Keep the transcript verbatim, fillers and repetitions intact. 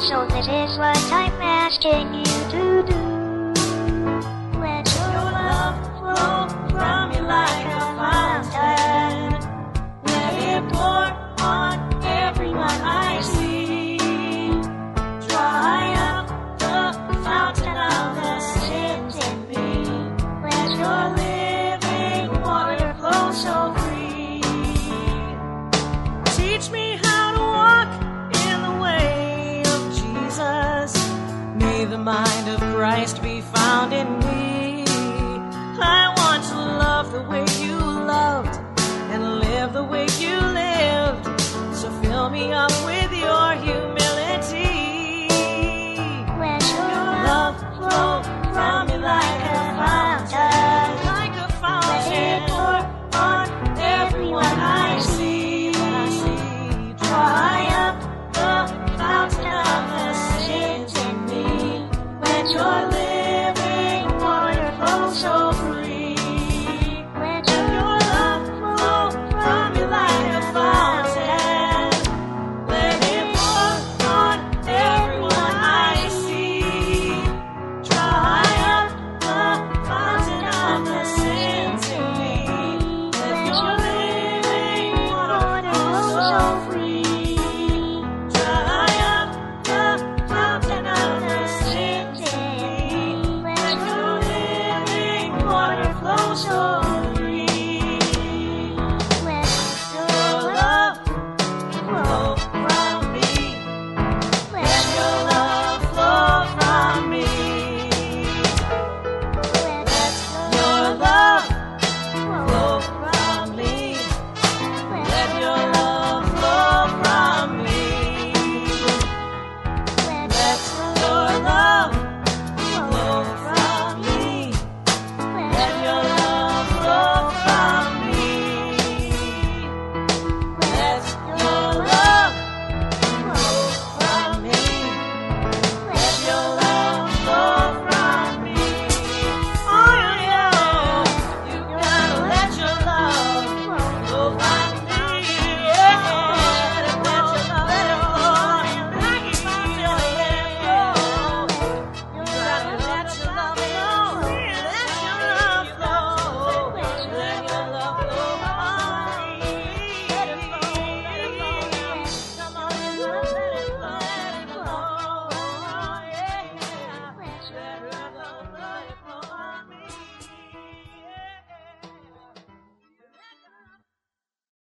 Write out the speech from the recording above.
So this is what I'm asking you to do. Let your love flow from you like a fountain. Let it pour on everyone I see. Dry up the fountain of the sins in me. Let your living water flow so free. Teach me how to walk in the way of Jesus. May the mind of Christ be found in me.